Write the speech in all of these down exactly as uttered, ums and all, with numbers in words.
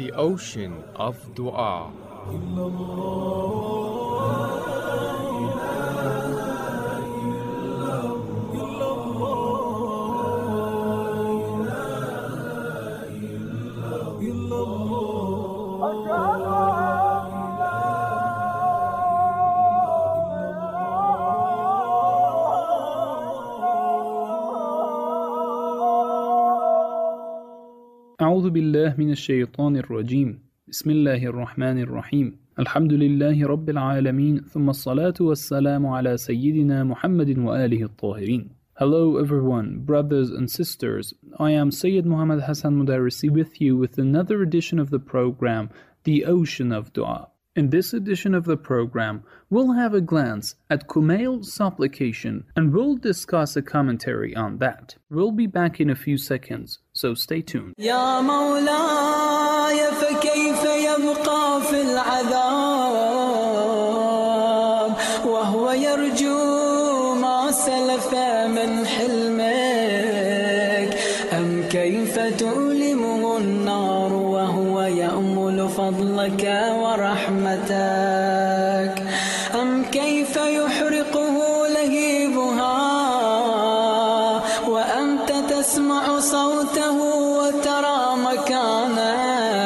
the ocean of dua. أعوذ بالله من الشيطان الرجيم بسم الله الرحمن الرحيم الحمد لله رب العالمين ثم الصلاة والسلام على سيدنا محمد وآله الطاهرين. Hello everyone, brothers and sisters. I am Sayyid Muhammad Hassan Mudarrisi with you with another edition of the program, The Ocean of Dua. In this edition of the program, we'll have a glance at Kumail's supplication and we'll discuss a commentary on that. We'll be back in a few seconds, so stay tuned. يا مولاي فكيف يبقى في العذاب وهو يرجو ما سلف من حلمك أم كيف تؤلمه النار وهو يأمل فضلك ورحمتك أم كيف يحرقه لهيبها وأنت تسمع صوته وترى مكانه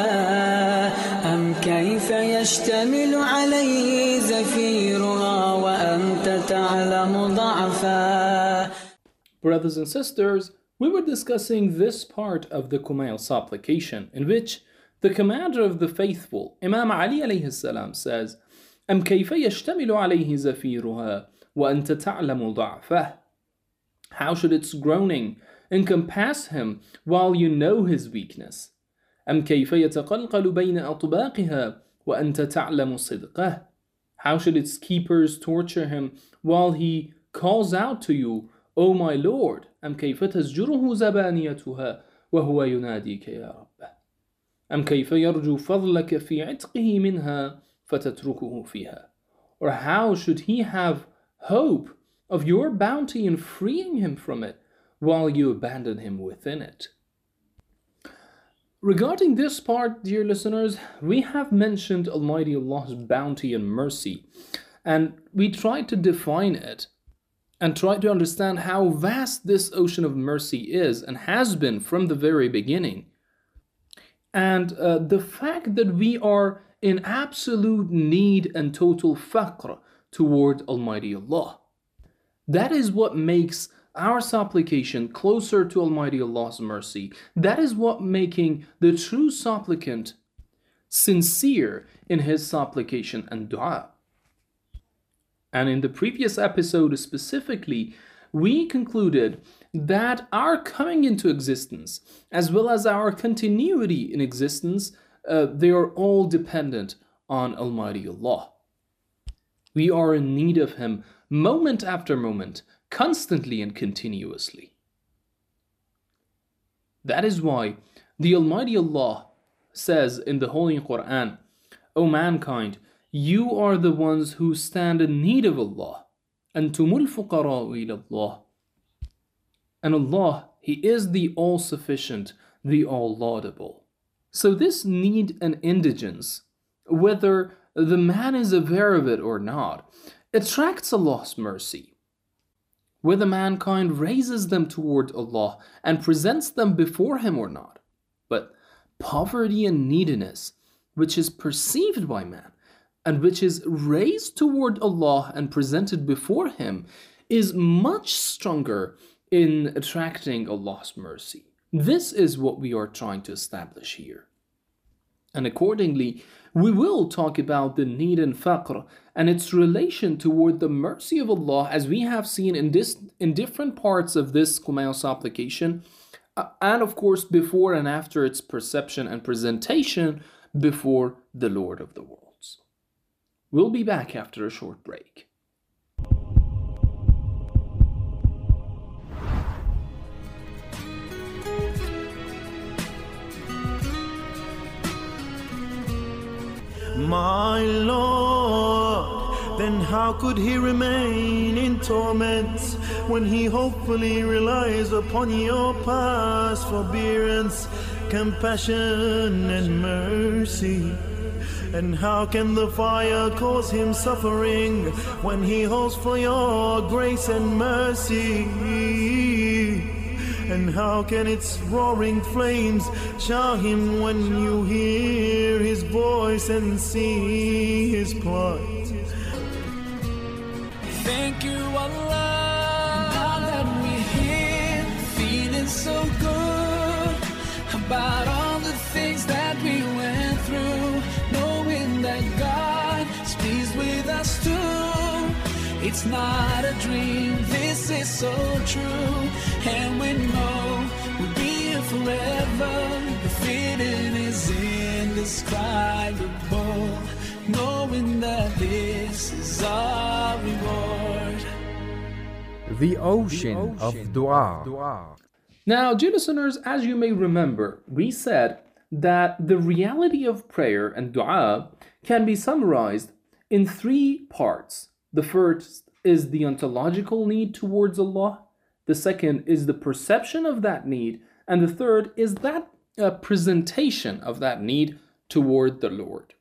أم كيف يشتمل عليه زفيرها وأنت تعلم ضعفه. Brothers and sisters, we were discussing this part of the Kumail supplication in which the commander of the faithful, Imam Ali alayhi salam, says, أم كيف يشتمل عليه زفيرها وأنت تعلم ضعفه. How should its groaning encompass him while you know his weakness? أم كيف يتقلقل بين أطباقها وأنت تعلم صدقه. How should its keepers torture him while he calls out to you, O my Lord? أم كيف تزجره زبانيتها وهو يناديك يا ربه. أم كيف يرجو فضلك في عتقه منها فتتركه فيها. Or how should he have hope of your bounty in freeing him from it while you abandon him within it? Regarding this part, dear listeners, we have mentioned Almighty Allah's bounty and mercy, and we tried to define it and try to understand how vast this ocean of mercy is and has been from the very beginning. And uh, the fact that we are in absolute need and total faqr toward Almighty Allah. That is what makes our supplication closer to Almighty Allah's mercy. That is what making the true supplicant sincere in his supplication and dua. And in the previous episode specifically, we concluded that our coming into existence, as well as our continuity in existence, uh, they are all dependent on Almighty Allah. We are in need of Him moment after moment, constantly and continuously. That is why the Almighty Allah says in the Holy Quran, O mankind, you are the ones who stand in need of Allah. أَنْتُمُ الْفُقَرَاءُ إِلَى اللَّهِ. And Allah, He is the all-sufficient, the all-laudable. So this need and indigence, whether the man is aware of it or not, attracts Allah's mercy. Whether mankind raises them toward Allah and presents them before Him or not. But poverty and neediness, which is perceived by man, and which is raised toward Allah and presented before Him, is much stronger in attracting Allah's mercy. This is what we are trying to establish here. And accordingly, we will talk about the need and faqr and its relation toward the mercy of Allah, as we have seen in this in different parts of this Kumail supplication, uh, and of course before and after its perception and presentation before the Lord of the worlds. We'll be back after a short break. My Lord, then how could he remain in torment when he hopefully relies upon your past forbearance compassion and mercy? And how can the fire cause him suffering when he hopes for your grace and mercy? And how can its roaring flames shower him when you hear his voice and see his plight? Thank you, Allah. Now that we're here, feeling so good about all the things that we went through, knowing that God is pleased with us too. It's not a dream, this is so true, and we know we'll be here forever. The feeling is indescribable, knowing that this is our reward. The ocean of dua. Now, dear listeners, as you may remember, we said that the reality of prayer and dua can be summarized in three parts. The first is the ontological need towards Allah. The second is the perception of that need. And the third is that uh, presentation of that need toward the Lord.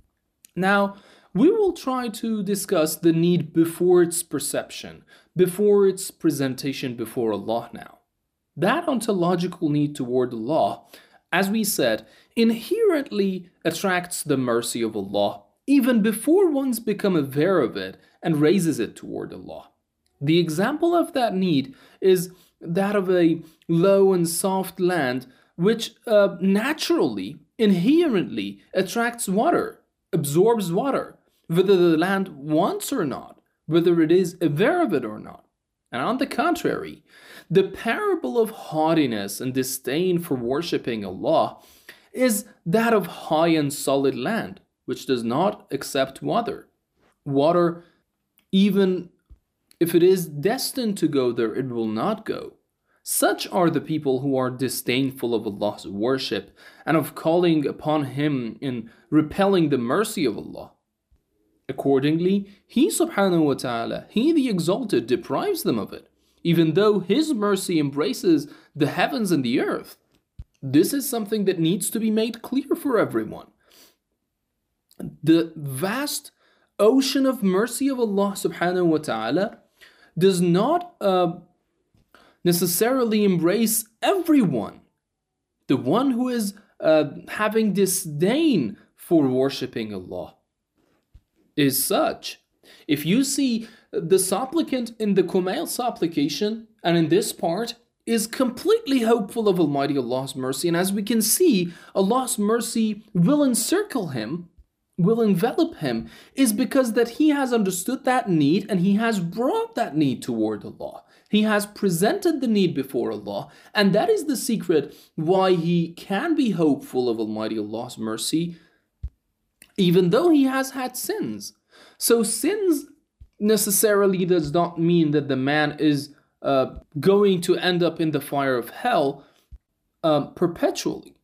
Now, we will try to discuss the need before its perception, before its presentation before Allah now. That ontological need toward Allah, as we said, inherently attracts the mercy of Allah, even before one's become aware of it and raises it toward Allah. The example of that need is that of a low and soft land which uh, naturally, inherently attracts water, absorbs water, whether the land wants or not, whether it is aware of it or not. And on the contrary, the parable of haughtiness and disdain for worshipping Allah is that of high and solid land, which does not accept water. Water, even if it is destined to go there, it will not go. Such are the people who are disdainful of Allah's worship and of calling upon Him in repelling the mercy of Allah. Accordingly, He subhanahu wa ta'ala, He the Exalted, deprives them of it, even though His mercy embraces the heavens and the earth. This is something that needs to be made clear for everyone. The vast ocean of mercy of Allah subhanahu wa ta'ala does not uh, necessarily embrace everyone. The one who is uh, having disdain for worshipping Allah is such. If you see the supplicant in the Kumail supplication and in this part is completely hopeful of Almighty Allah's mercy, and as we can see, Allah's mercy will encircle him, will envelop him, is because that he has understood that need and he has brought that need toward Allah. He has presented the need before Allah, and that is the secret why he can be hopeful of Almighty Allah's mercy, even though he has had sins. So sins necessarily does not mean that the man is uh, going to end up in the fire of hell uh, perpetually.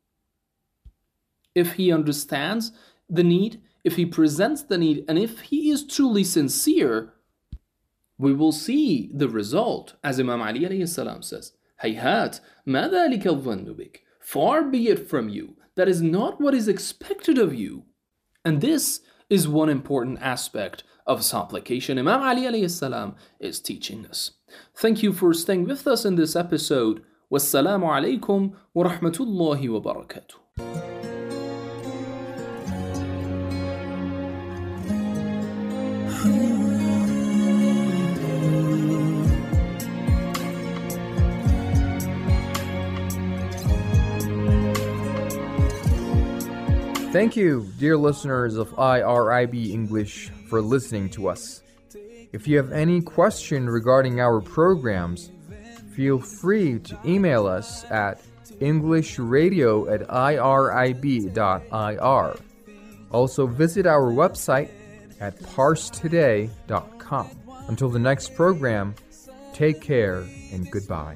If he understands the need, if he presents the need, and if he is truly sincere, we will see the result. As Imam Ali alayhi salam says, Hayhat, ma dhalika al-dhannu bik. Far be it from you. That is not what is expected of you. And this is one important aspect of supplication Imam Ali alayhi salam is teaching us. Thank you for staying with us in this episode. Wassalamu alaikum wa rahmatullahi wa barakatuh. Thank you, dear listeners of I R I B English, for listening to us. If you have any question regarding our programs, feel free to email us at englishradio at irib dot I R. Also visit our website at parse today dot com. Until the next program, take care and goodbye.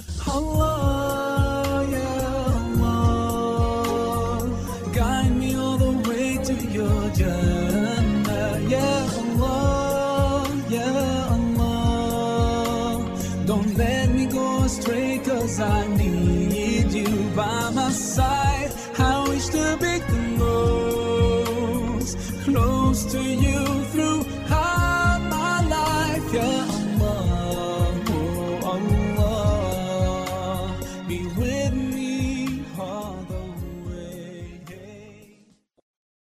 Allah, ya Allah, guide me all the way to your Jannah. Ya Allah, ya Allah, don't let me go astray, 'cause I need you. by my side. I wish to be the most close to you.